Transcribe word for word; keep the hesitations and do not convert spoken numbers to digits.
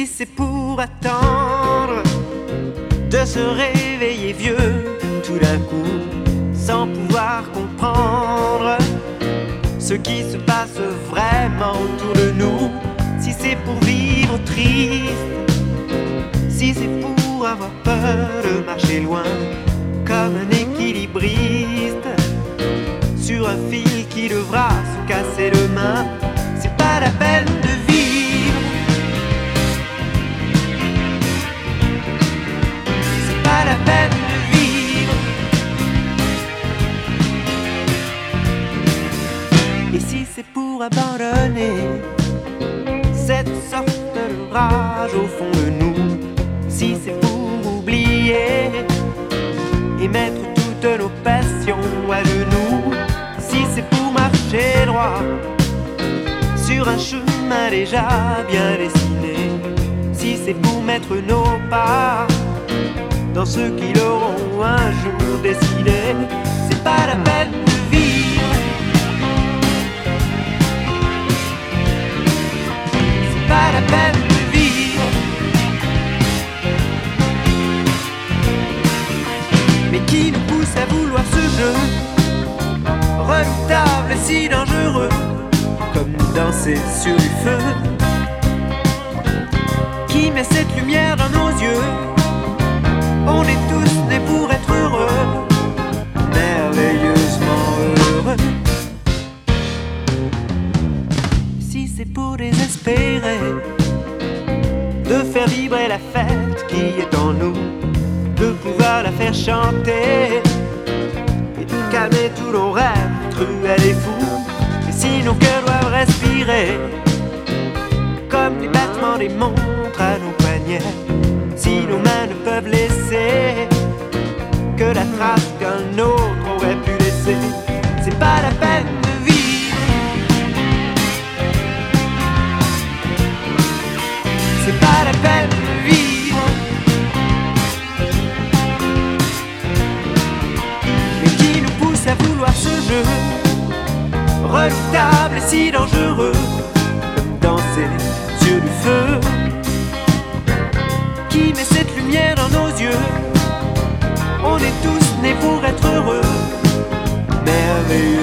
si c'est pour attendre de se réveiller vieux tout d'un coup, sans pouvoir comprendre ce qui se passe vraiment autour de nous, si c'est pour vivre triste, si c'est pour avoir peur de marcher loin, comme un équilibriste sur un fil qui devra se casser demain, c'est pas la peine de vivre. C'est pas la peine de vivre. Et si c'est pour abandonner cette sorte de rage au fond de nous, si c'est pour oublier et mettre toutes nos passions à genoux, si c'est pour marcher droit sur un chemin déjà bien dessiné, si c'est pour mettre nos pas dans ceux qui l'auront un jour décidé, c'est pas la peine de vivre. C'est pas la peine de vivre. Mais qui nous pousse à vouloir ce jeu redoutable et si dangereux, comme danser sur du feu, qui met cette lumière dans nos yeux? On est tous nés pour être heureux, merveilleusement heureux. Si c'est pour désespérer de faire vibrer la fête qui est en nous, de pouvoir la faire chanter et de calmer tous nos rêves cruels et fous, et si nos cœurs doivent respirer comme les battements des montres à nos poignets, si nos mains ne peuvent laisser que la trace qu'un autre aurait pu laisser, c'est pas la peine de vivre. C'est pas la peine de vivre. Mais qui nous pousse à vouloir ce jeu redoutable et si dangereux, comme danser sur du feu, qui met cette lumière dans nos yeux? On est tous nés pour être heureux, merveilleux.